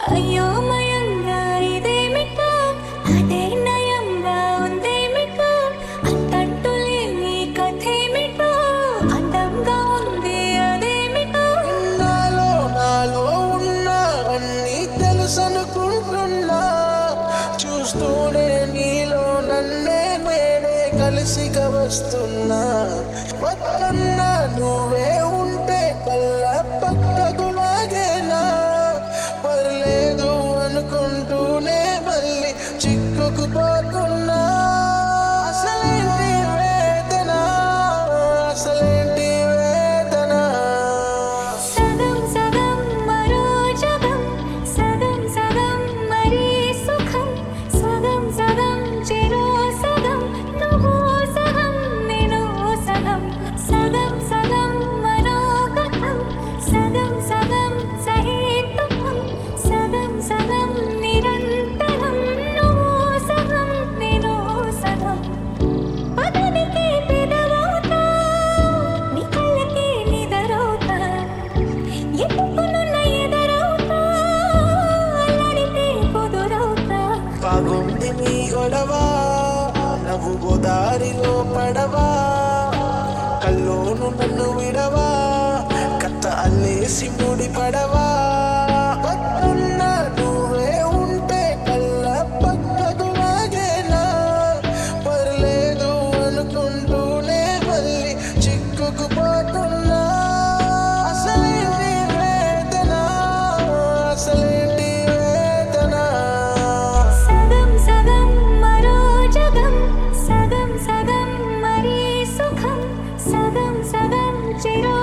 అయోమయంగా ఇదేమిటో అదే నయంగా ఉందేమిటో అంతంటూ లేని కథేమిటో అందంగా ఉంది అదేమిటో నాలో ఉన్నా అన్నీ తెలుసనుకుంటున్నా చూస్తూనే నీలో నన్నే నేనే కలిసిగా వస్తున్నా పక్కన్నా నువ్వే ఉంటే కళ్ళ పక్కకు లాగేనా పర్లేదు అనుకుంటూనే మళ్ళీ చిక్కుకుపోతున్నా అసలేంటి వేదన అసలేంటి వేదన సగం సగం మరో జగం సగం సగం మరీ సుఖం సగం సగం చెరో సగం నువ్వు సగం నేను సగం సగం సగం మనోగతం సగం సగం సహేతుకం సగం సగం నిరంతరం నువ్వు సగం నేను సగం పదనికి పెదవవుతా నీ కళ్ళకి నిదరవుతా ఎత్తుకునున్న ఎదరవుతా అల్లడితే కుదురవుతా బాగుంది నీ గొడవ నవ్వు గోదారిలో పడవా కల్లోను నన్ను విడవా కథ అల్లేసి ముడి పడవా పక్కన్నా నువ్వే ఉంటే కళ్ళ పక్కకు లాగేనా పర్లేదు అనుకుంటూనే మళ్ళీ చిక్కుకుపోతున్నా అసలేంటి వేదన అసలేంటి వేదన సగం సగం మరో జగం సగం సగం మరీ సుఖం సగం సగం చెరో